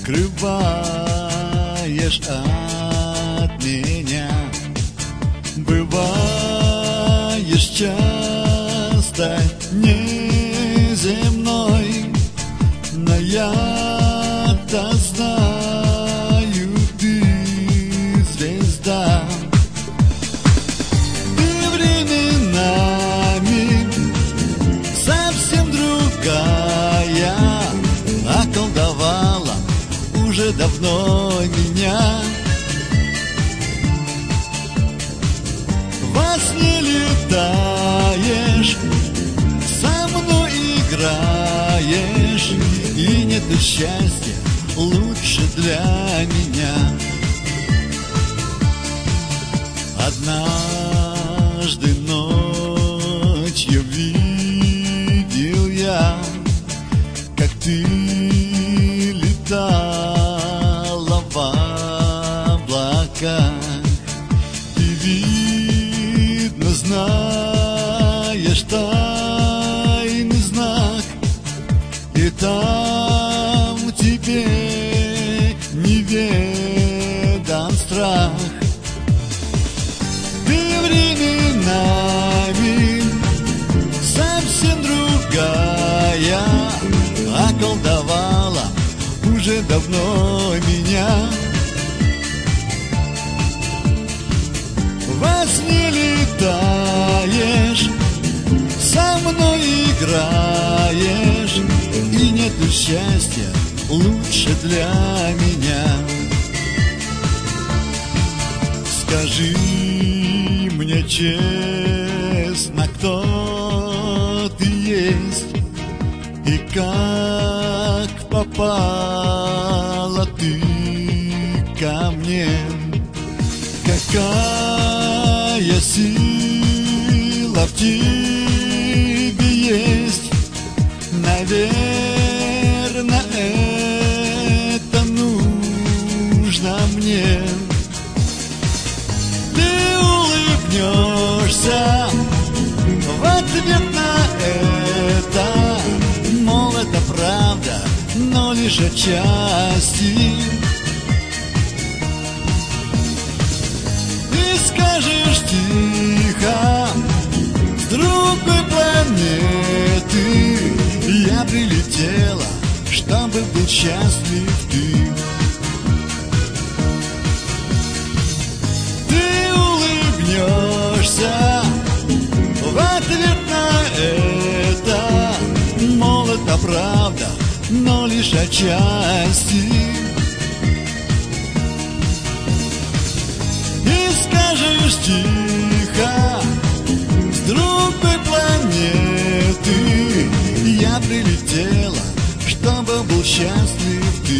скрываешь от меня. Бываешь часто неземной, но я-то знаю, ты звезда. Ты временами совсем другая, околдовала уже давно меня. Во сне летаешь, со мной играешь, и нету счастья лучше для меня. Однажды ночью видел я, как ты летала в облаках. И видно, знаешь тайный знак, и там тебе неведан страх. Ты временами совсем другая, околдовала уже давно меня. Во сне летаешь, со мной играешь, и нету счастья лучше для меня. Скажи мне честно, кто ты есть, и как попала ты ко мне. Какая сила в тебе есть, наверное, это нужно мне. Ты улыбнешься в ответ на это, мол, это правда, но лишь отчасти. Скажешь тихо, с другой планеты я прилетела, чтобы был счастлив ты. Ты улыбнешься в ответ на это, мол, это правда, но лишь отчасти. Скажешь тихо, с другой планеты я прилетела, чтобы был счастлив ты.